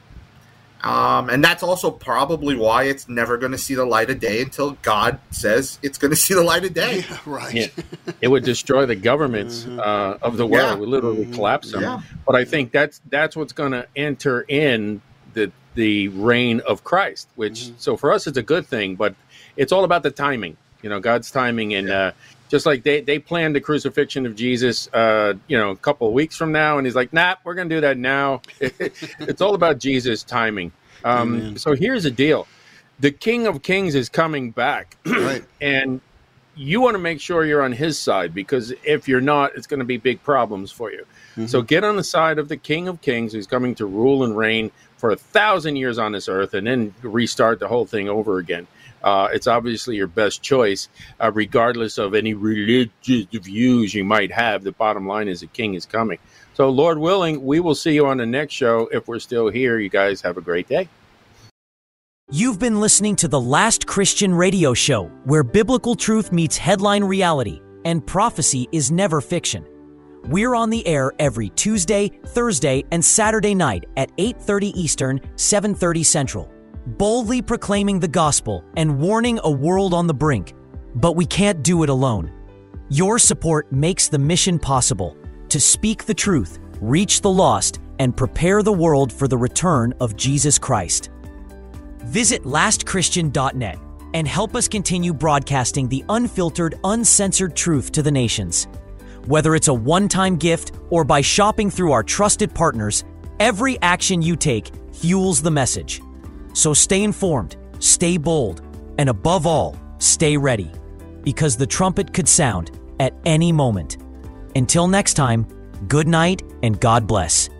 And that's also probably why it's never going to see the light of day until God says it's going to see the light of day. Yeah, right. Yeah. It would destroy the governments of the world. It would literally collapse them. Yeah. But I think that's what's going to enter in the reign of Christ, which, so for us, it's a good thing, but it's all about the timing, God's timing. And just like they planned the crucifixion of Jesus, a couple of weeks from now, and he's like, nah, we're going to do that now. It's all about Jesus' timing. So here's the deal. The King of Kings is coming back. Right. And you want to make sure you're on his side, because if you're not, it's going to be big problems for you. So get on the side of the King of Kings, who's coming to rule and reign for 1,000 years on this earth, and then restart the whole thing over again. It's obviously your best choice, regardless of any religious views you might have. The bottom line is the King is coming. So, Lord willing, we will see you on the next show. If we're still here, you guys have a great day. You've been listening to The Last Christian Radio Show, where biblical truth meets headline reality and prophecy is never fiction. We're on the air every Tuesday, Thursday, and Saturday night at 8:30 Eastern, 7:30 Central, boldly proclaiming the gospel and warning a world on the brink. But we can't do it alone. Your support makes the mission possible: to speak the truth, reach the lost, and prepare the world for the return of Jesus Christ. Visit lastchristian.net and help us continue broadcasting the unfiltered, uncensored truth to the nations. Whether it's a one-time gift or by shopping through our trusted partners, every action you take fuels the message. So stay informed, stay bold, and above all, stay ready, because the trumpet could sound at any moment. Until next time, good night and God bless.